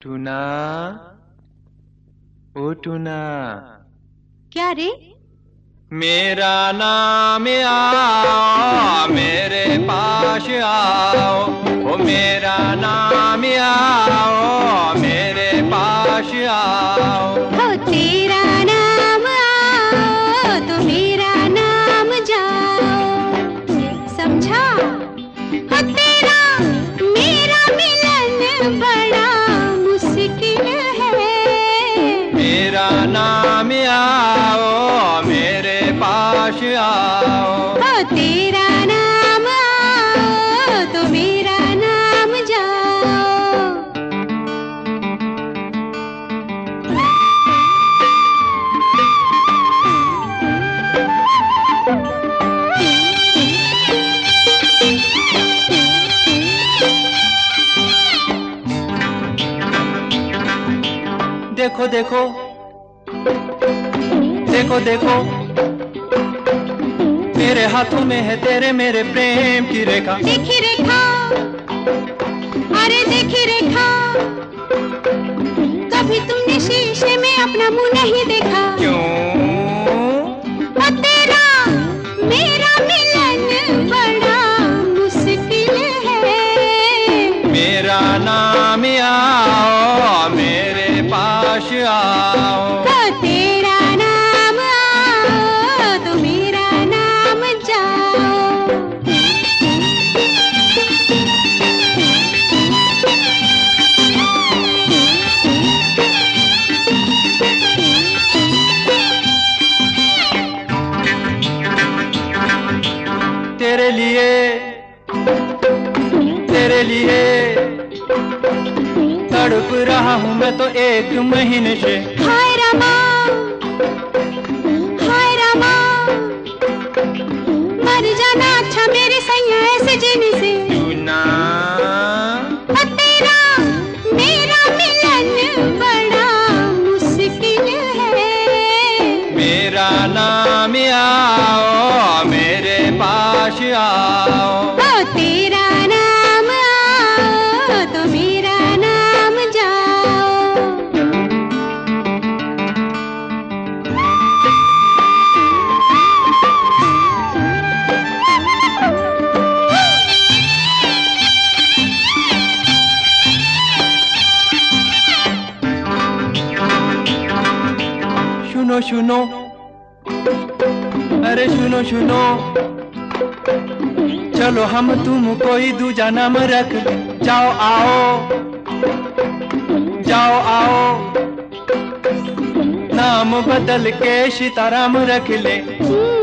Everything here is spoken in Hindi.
टूना, ओ टूना। क्या रे? मेरा नाम आओ, मेरे पास आओ। ओ मेरा नाम आओ, मेरे पास आओ। हो तेरा नाम आओ तो मेरा नाम जाओ। समझा? हो तेरा मेरा मिलन बड़ा मुश्किल है। मेरा नाम आओ, मेरे पास आओ। हो तेरा नाम आओ तो मेरा नाम जाओ। देखो देखो, देखो देखो, मेरे हाथों में है तेरे मेरे प्रेम की रेखा। देखी रेखा, अरे देखी रेखा, कभी तुमने शीशे में अपना मुंह नहीं देखा। क्यों? ओ तेरा मेरा मिलन बड़ा मुश्किल है। मेरा नाम आओ, मेरे पास आओ। हो तेरा नाम आओ तो मेरा नाम जाओ। तेरे लिए, तेरे लिए तड़प रहा हूँ मैं तो एक महीने से। हाय रामा, हाय रामा, मर जाना अच्छा मेरे सैया ऐसे जीने से। टूना, ओ तेरा मेरा मिलन बड़ा मुश्किल है। मेरा नाम आओ, मेरे पास आओ। ओ तेरा नाम आओ तो मेरा नाम जाओ। सुनो सुनो, अरे सुनो सुनो, चलो हम तुम कोई दूजा नाम रख। जाओ आओ, जाओ आओ, नाम बदल के सीताराम रख ले।